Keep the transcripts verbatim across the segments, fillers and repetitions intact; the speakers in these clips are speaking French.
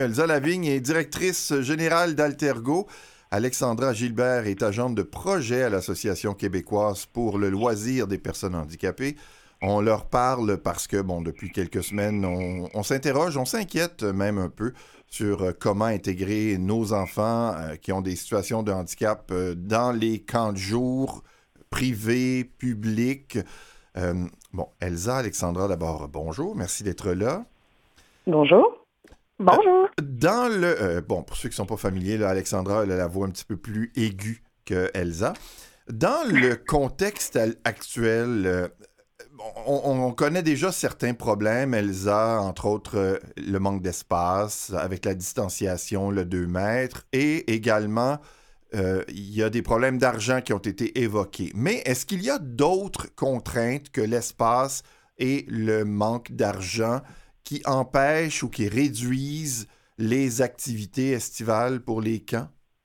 Elsa Lavigne est directrice générale d'Altergo. Alexandra Gilbert est agente de projet à l'Association québécoise pour le loisir des personnes handicapées. On leur parle parce que, bon, depuis quelques semaines, on, on s'interroge, on s'inquiète même un peu sur euh, comment intégrer nos enfants euh, qui ont des situations de handicap euh, dans les camps de jour privés, publics. Euh, bon, Elsa, Alexandra, d'abord, bonjour, merci d'être là. Bonjour. Euh, Bonjour. Dans le... euh, bon, pour ceux qui ne sont pas familiers, là, Alexandra, elle a la voix un petit peu plus aiguë que Elsa. Dans le contexte al- actuel, euh, on, on connaît déjà certains problèmes, Elsa, entre autres euh, le manque d'espace avec la distanciation, le deux mètres, et également, euh, il y a des problèmes d'argent qui ont été évoqués. Mais est-ce qu'il y a d'autres contraintes que l'espace et le manque d'argent qui empêchent ou qui réduisent les activités estivales pour les camps?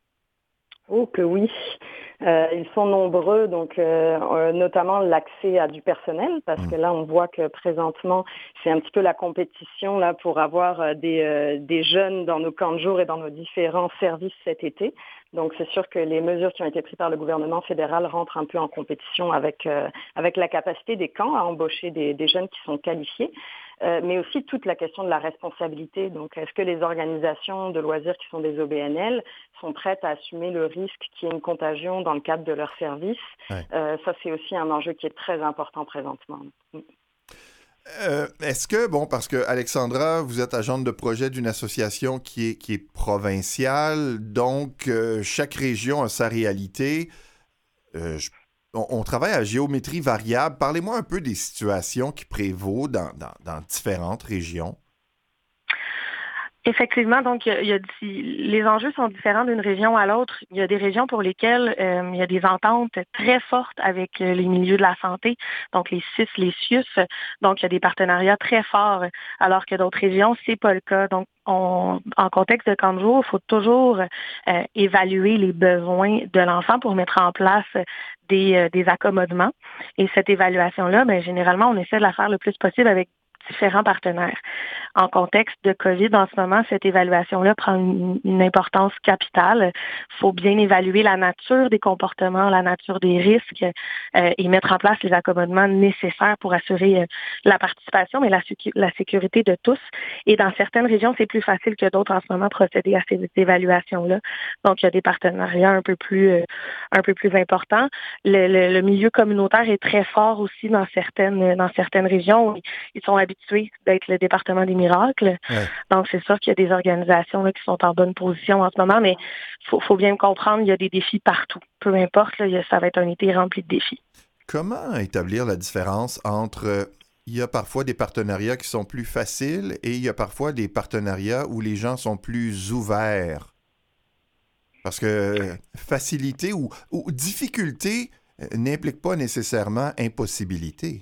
Oh que oui. Euh, ils sont nombreux, donc euh, euh, notamment l'accès à du personnel, parce Hmm. que là on voit que présentement c'est un petit peu la compétition là pour avoir euh, des, euh, des jeunes dans nos camps de jour et dans nos différents services cet été. Donc c'est sûr que les mesures qui ont été prises par le gouvernement fédéral rentrent un peu en compétition avec euh, avec la capacité des camps à embaucher des, des jeunes qui sont qualifiés. Euh, mais aussi toute la question de la responsabilité. Donc, est-ce que les organisations de loisirs qui sont des O B N L sont prêtes à assumer le risque qu'il y ait une contagion dans le cadre de leur service? Ouais. Euh, ça, c'est aussi un enjeu qui est très important présentement. Euh, est-ce que, bon, parce que Alexandra, vous êtes agente de projet d'une association qui est, qui est provinciale, donc euh, chaque région a sa réalité. Euh, je- on, on travaille à géométrie variable. Parlez-moi un peu des situations qui prévaut dans, dans- dans différentes régions. Effectivement, donc il y a, il y a di- les enjeux sont différents d'une région à l'autre. Il y a des régions pour lesquelles euh, il y a des ententes très fortes avec euh, les milieux de la santé, donc les C I S, les C I U S. Donc il y a des partenariats très forts, alors que d'autres régions, c'est pas le cas. Donc on, en contexte de camp de jour, il faut toujours euh, évaluer les besoins de l'enfant pour mettre en place des, euh, des accommodements. Et cette évaluation-là, ben, généralement, on essaie de la faire le plus possible avec différents partenaires. En contexte de COVID, en ce moment, cette évaluation-là prend une, une importance capitale. Il faut bien évaluer la nature des comportements, la nature des risques euh, et mettre en place les accommodements nécessaires pour assurer euh, la participation, mais la, sécu- la sécurité de tous. Et dans certaines régions, c'est plus facile que d'autres en ce moment procéder à ces évaluations-là. Donc, il y a des partenariats un peu plus, euh, un peu plus importants. Le, le, le milieu communautaire est très fort aussi dans certaines, dans certaines régions. Ils sont habitués d'être le département des miracles. Ouais. Donc, c'est sûr qu'il y a des organisations là, qui sont en bonne position en ce moment, mais il faut, faut bien comprendre, il y a des défis partout. Peu importe, là, il y a- ça va être un été rempli de défis. Comment établir la différence entre... euh, il y a parfois des partenariats qui sont plus faciles et il y a parfois des partenariats où les gens sont plus ouverts. Parce que euh, facilité ou, ou difficulté euh, n'implique pas nécessairement impossibilité.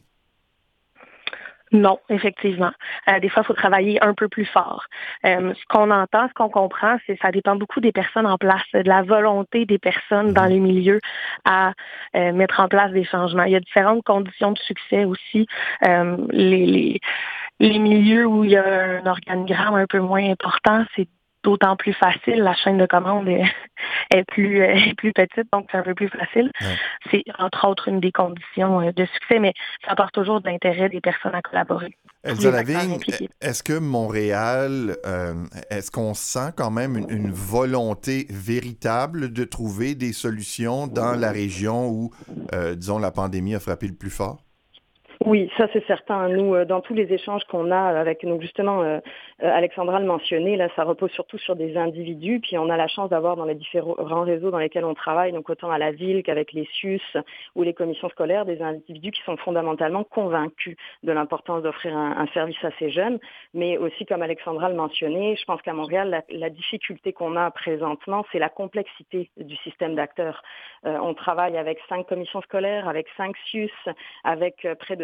Non, effectivement. Euh, des fois, il faut travailler un peu plus fort. Euh, ce qu'on entend, ce qu'on comprend, c'est que ça dépend beaucoup des personnes en place, de la volonté des personnes dans Mhm. les milieux à euh, mettre en place des changements. Il y a différentes conditions de succès aussi. Euh, les, les, les milieux où il y a un organigramme un peu moins important, c'est d'autant plus facile. La chaîne de commande est, est plus, est plus petite, donc c'est un peu plus facile. Ouais. C'est entre autres une des conditions euh, de succès, mais ça apporte toujours de l'intérêt des personnes à collaborer, tous Elsa les acteurs Lavigne, impliqués. est-ce que Montréal, euh, est-ce qu'on sent quand même une, une volonté véritable de trouver des solutions dans la région où, euh, disons, la pandémie a frappé le plus fort? Oui, ça c'est certain. Nous, euh, dans tous les échanges qu'on a avec, donc justement, euh, euh, Alexandra le mentionnait, là, ça repose surtout sur des individus. Puis on a la chance d'avoir dans les différents réseaux dans lesquels on travaille, donc autant à la ville qu'avec les C I U S ou les commissions scolaires, des individus qui sont fondamentalement convaincus de l'importance d'offrir un, un service à ces jeunes. Mais aussi, comme Alexandra le mentionnait, je pense qu'à Montréal, la, la difficulté qu'on a présentement, c'est la complexité du système d'acteurs. Euh, on travaille avec cinq commissions scolaires, avec cinq C I U S, avec euh, près de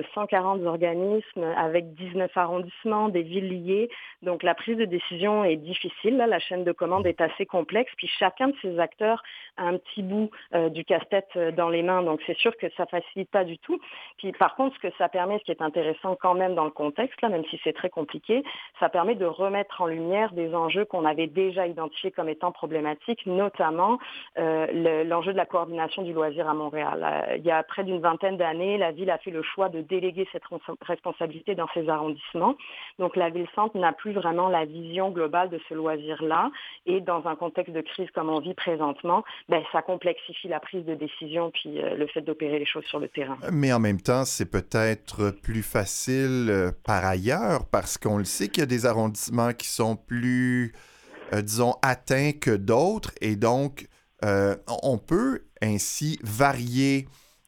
cent quarante organismes avec dix-neuf arrondissements, des villes liées. Donc la prise de décision est difficile. Là, la chaîne de commande est assez complexe. Puis chacun de ces acteurs a un petit bout euh, du casse-tête dans les mains. Donc c'est sûr que ça facilite pas du tout. Puis par contre, ce que ça permet, ce qui est intéressant quand même dans le contexte, là, même si c'est très compliqué, ça permet de remettre en lumière des enjeux qu'on avait déjà identifiés comme étant problématiques, notamment euh, le, l'enjeu de la coordination du loisir à Montréal. Euh, il y a près d'une vingtaine d'années, la ville a fait le choix de déléguer cette responsabilité dans ses arrondissements. Donc la ville-centre n'a plus vraiment la vision globale de ce loisir-là. Et dans un contexte de crise comme on vit présentement, ben, ça complexifie la prise de décision puis euh, le fait d'opérer les choses sur le terrain. Mais en même temps, c'est peut-être plus facile euh, par ailleurs parce qu'on le sait qu'il y a des arrondissements qui sont plus, euh, disons, atteints que d'autres et donc euh, on peut ainsi varier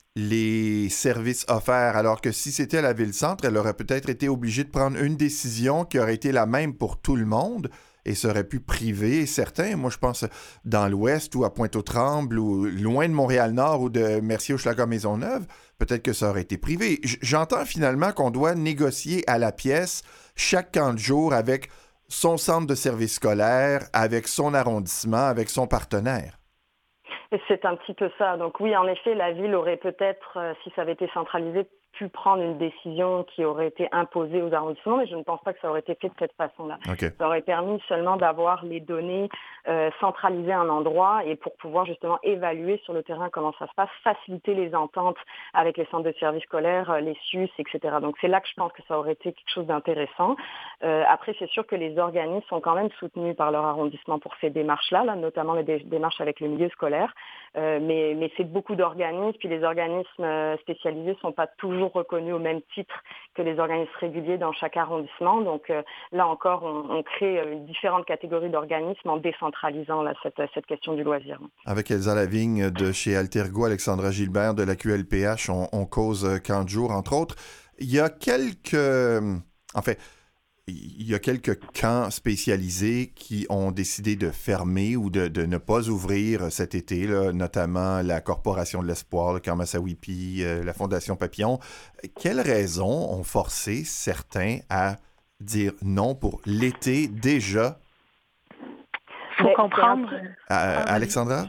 les services offerts, alors que si c'était la ville-centre, elle aurait peut-être été obligée de prendre une décision qui aurait été la même pour tout le monde et ça aurait pu priver certains. Moi, je pense dans l'Ouest ou à Pointe-aux-Trembles ou loin de Montréal-Nord ou de Mercier-Hochelaga-Maisonneuve, peut-être que ça aurait été privé. J'entends finalement qu'on doit négocier à la pièce chaque camp de jour avec son centre de service scolaire, avec son arrondissement, avec son partenaire. C'est un petit peu ça. Donc oui, en effet, la ville aurait peut-être, euh, si ça avait été centralisé, pu prendre une décision qui aurait été imposée aux arrondissements, mais je ne pense pas que ça aurait été fait de cette façon-là. Okay. Ça aurait permis seulement d'avoir les données euh, centralisées à un endroit et pour pouvoir justement évaluer sur le terrain comment ça se passe, faciliter les ententes avec les centres de services scolaires, les S U S, et cetera. Donc c'est là que je pense que ça aurait été quelque chose d'intéressant. Euh, après, c'est sûr que les organismes sont quand même soutenus par leur arrondissement pour ces démarches-là, là, notamment les dé- démarches avec le milieu scolaire. Euh, mais, mais c'est beaucoup d'organismes, puis les organismes spécialisés ne sont pas toujours reconnus au même titre que les organismes réguliers dans chaque arrondissement. Donc euh, là encore, on, on crée euh, différentes catégories d'organismes en décentralisant là, cette, cette question du loisir. Avec Elsa Lavigne de chez Altergo, Alexandra Gilbert de la Q L P H, on, on cause camp de jour, entre autres. Il y a quelques... En fait, il y a quelques camps spécialisés qui ont décidé de fermer ou de, de ne pas ouvrir cet été, là, notamment la Corporation de l'Espoir, le camp Massawippi, euh, la Fondation Papillon. Quelles raisons ont forcé certains à dire non pour l'été déjà? Il faut comprendre... À, Alexandra?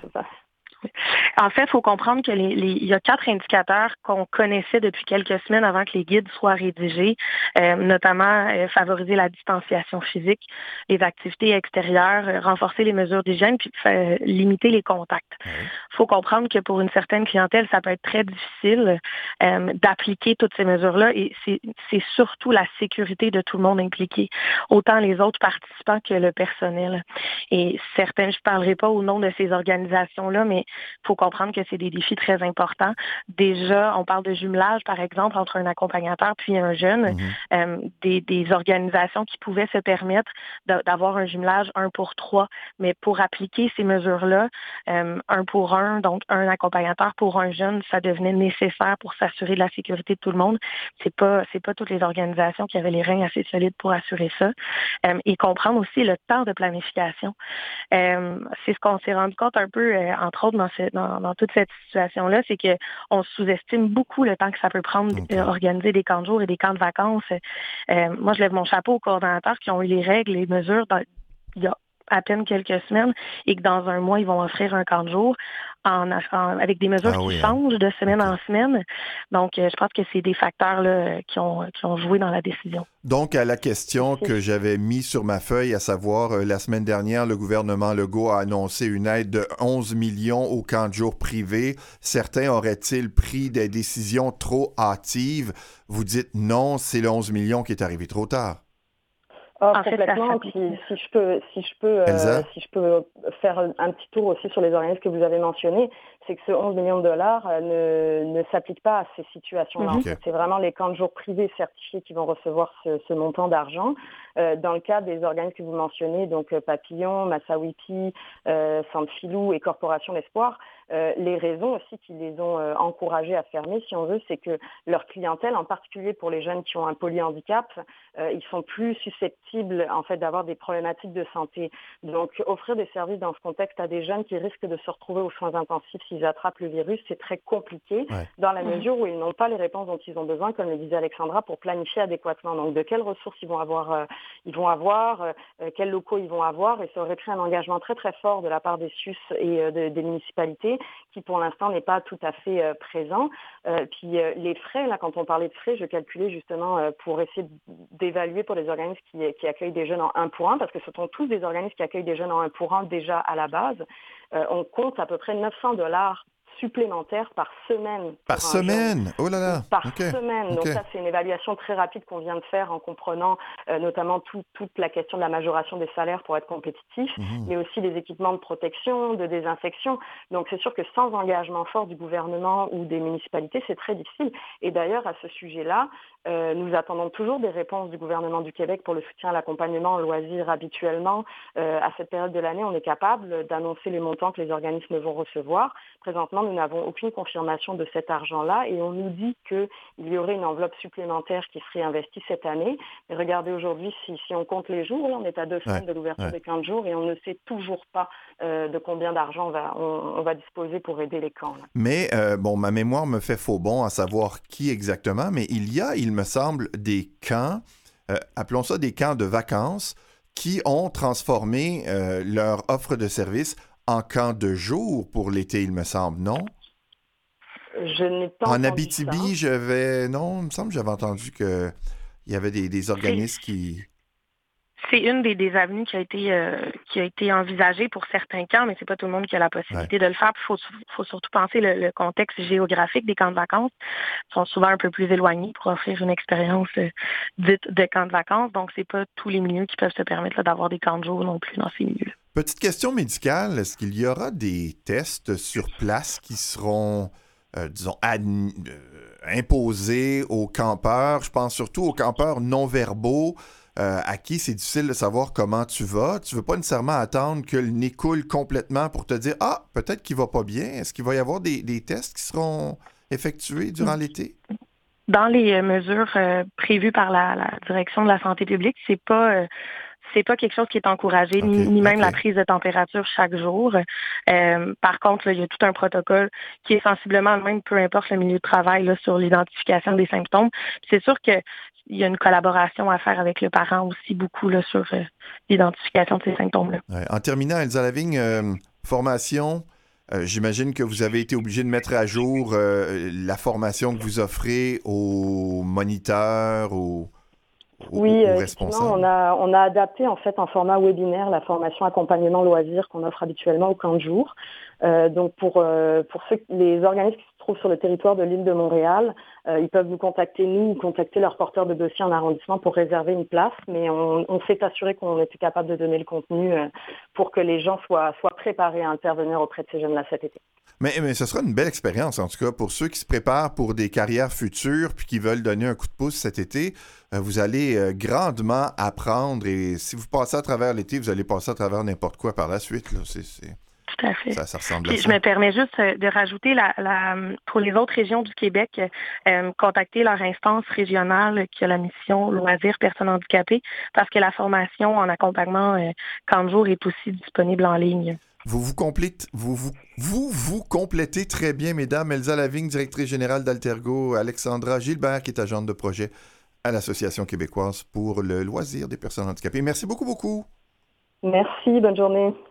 En fait, il faut comprendre que les, les, il y a quatre indicateurs qu'on connaissait depuis quelques semaines avant que les guides soient rédigés, euh, notamment euh, favoriser la distanciation physique, les activités extérieures, euh, renforcer les mesures d'hygiène, puis euh, limiter les contacts. Il oui. faut comprendre que pour une certaine clientèle, ça peut être très difficile euh, d'appliquer toutes ces mesures-là et c'est, c'est surtout la sécurité de tout le monde impliqué, autant les autres participants que le personnel. Et certains, je ne parlerai pas au nom de ces organisations-là, mais il faut comprendre que c'est des défis très importants. Déjà, on parle de jumelage, par exemple, entre un accompagnateur puis un jeune. Mm-hmm. Euh, des, des organisations qui pouvaient se permettre de, d'avoir un jumelage un pour trois. Mais pour appliquer ces mesures-là, euh, un pour un, donc un accompagnateur pour un jeune, ça devenait nécessaire pour s'assurer de la sécurité de tout le monde. C'est pas, c'est pas toutes les organisations qui avaient les reins assez solides pour assurer ça. Euh, et comprendre aussi le temps de planification. Euh, c'est ce qu'on s'est rendu compte un peu, euh, entre autres, dans, ce, dans, dans toute cette situation-là, c'est qu'on sous-estime beaucoup le temps que ça peut prendre okay. d'organiser des camps de jour et des camps de vacances. Euh, moi, je lève mon chapeau aux coordonnateurs qui ont eu les règles, les mesures dans, il y a à peine quelques semaines et que dans un mois, ils vont offrir un camp de jour en, en, avec des mesures ah, qui oui, changent hein. de semaine okay. en semaine. Donc, euh, je pense que c'est des facteurs là, qui, ont, qui ont joué dans la décision. Donc, à la question que j'avais mise sur ma feuille, à savoir, euh, la semaine dernière, le gouvernement Legault a annoncé une aide de onze millions aux camps de jour privés. Certains auraient-ils pris des décisions trop hâtives? Vous dites non, c'est le onze millions qui est arrivé trop tard. Ah, complètement. Puis, si je peux, si je peux, euh, si je peux faire un petit tour aussi sur les organismes que vous avez mentionnés, c'est que ce onze millions de dollars euh, ne, ne s'applique pas à ces situations-là. Okay. C'est vraiment les camps de jour privés certifiés qui vont recevoir ce, ce montant d'argent. Euh, dans le cas des organismes que vous mentionnez, donc euh, Papillon, Massawippi, euh, Centre Filou et Corporation l'Espoir, euh, les raisons aussi qui les ont euh, encouragés à fermer, si on veut, c'est que leur clientèle, en particulier pour les jeunes qui ont un polyhandicap, euh, ils sont plus susceptibles en fait d'avoir des problématiques de santé. Donc offrir des services dans ce contexte à des jeunes qui risquent de se retrouver aux soins intensifs s'ils attrapent le virus, c'est très compliqué Ouais. dans la mesure où ils n'ont pas les réponses dont ils ont besoin, comme le disait Alexandra, pour planifier adéquatement. Donc, de quelles ressources ils vont avoir, euh, ils vont avoir, euh, quels locaux ils vont avoir, et ça aurait pris un engagement très très fort de la part des S U S et euh, de, des municipalités, qui pour l'instant n'est pas tout à fait euh, présent. Euh, puis euh, les frais, là, quand on parlait de frais, je calculais justement euh, pour essayer d'évaluer pour les organismes qui, qui accueillent des jeunes en un pour un, parce que ce sont tous des organismes qui accueillent des jeunes en un pour un déjà à la base. Euh, on compte à peu près neuf cents dollars supplémentaires par semaine. Par semaine? Oh là là! Par okay. semaine. Donc okay. ça, c'est une évaluation très rapide qu'on vient de faire en comprenant euh, notamment tout, toute la question de la majoration des salaires pour être compétitif, mmh. mais aussi des équipements de protection, de désinfection. Donc c'est sûr que sans engagement fort du gouvernement ou des municipalités, c'est très difficile. Et d'ailleurs, à ce sujet-là, euh, nous attendons toujours des réponses du gouvernement du Québec pour le soutien à l'accompagnement en loisirs habituellement. Euh, à cette période de l'année, on est capable d'annoncer les montants que les organismes vont recevoir. Présentement, nous n'avons aucune confirmation de cet argent-là et on nous dit qu'il y aurait une enveloppe supplémentaire qui serait investie cette année. Mais regardez aujourd'hui, si, si on compte les jours, là, on est à deux semaines ouais, de l'ouverture ouais. des camps de jour et on ne sait toujours pas euh, de combien d'argent on va, on, on va disposer pour aider les camps. Là. Mais, euh, bon, ma mémoire me fait faux bon à savoir qui exactement, mais il y a, il me semble, des camps, euh, appelons ça des camps de vacances, qui ont transformé euh, leur offre de services en camp de jour pour l'été, il me semble, non? Je n'ai pas en entendu Abitibi, ça. j'avais... Non, il me semble que j'avais entendu qu'il y avait des, des organismes qui... C'est une des, des avenues qui a été euh, qui a été envisagée pour certains camps, mais c'est pas tout le monde qui a la possibilité ouais. de le faire. Il faut, faut surtout penser le, le contexte géographique des camps de vacances. Ils sont souvent un peu plus éloignés pour offrir une expérience euh, dite de camp de vacances. Donc, c'est pas tous les milieux qui peuvent se permettre là, d'avoir des camps de jour non plus dans ces milieux-là. Petite question médicale, est-ce qu'il y aura des tests sur place qui seront, euh, disons, ad, euh, imposés aux campeurs? Je pense surtout aux campeurs non-verbaux, euh, à qui c'est difficile de savoir comment tu vas. Tu ne veux pas nécessairement attendre que le nez coule complètement pour te dire « Ah, peut-être qu'il va pas bien. » Est-ce qu'il va y avoir des, des tests qui seront effectués durant l'été? Dans les mesures euh, prévues par la, la direction de la santé publique, c'est pas... Euh, C'est pas quelque chose qui est encouragé, okay, ni, ni même okay. la prise de température chaque jour. Euh, par contre, là, il y a tout un protocole qui est sensiblement le même, peu importe le milieu de travail, là, sur l'identification des symptômes. Puis c'est sûr qu'il y a une collaboration à faire avec le parent aussi, beaucoup là, sur euh, l'identification de ces symptômes-là. Ouais. En terminant, Elsa Lavigne, euh, formation, euh, j'imagine que vous avez été obligé de mettre à jour euh, la formation que vous offrez aux moniteurs, aux... Oui, euh, effectivement, on a, on a adapté en fait en format webinaire la formation accompagnement loisirs qu'on offre habituellement au camp de jour. Euh, donc pour, euh, pour ceux, les organismes qui se trouvent sur le territoire de l'île de Montréal, euh, ils peuvent nous contacter, nous, ou contacter leur porteur de dossier en arrondissement pour réserver une place, mais on, on s'est assuré qu'on était capable de donner le contenu euh, pour que les gens soient, soient préparés à intervenir auprès de ces jeunes-là cet été. Mais, mais ce sera une belle expérience, en tout cas, pour ceux qui se préparent pour des carrières futures puis qui veulent donner un coup de pouce cet été. Euh, vous allez euh, grandement apprendre et si vous passez à travers l'été, vous allez passer à travers n'importe quoi par la suite. Là. C'est, c'est... Tout à fait. Ça, ça ressemble Puis, à ça. Je me permets juste de rajouter la, la, pour les autres régions du Québec, euh, contacter leur instance régionale qui a la mission loisirs personnes handicapées parce que la formation en accompagnement euh, camp de jour est aussi disponible en ligne. Vous vous, complétez, vous, vous, vous vous complétez très bien, mesdames. Elsa Lavigne, directrice générale d'Altergo, Alexandra Gilbert, qui est agente de projet à l'Association québécoise pour le loisir des personnes handicapées. Merci beaucoup, beaucoup. Merci, bonne journée.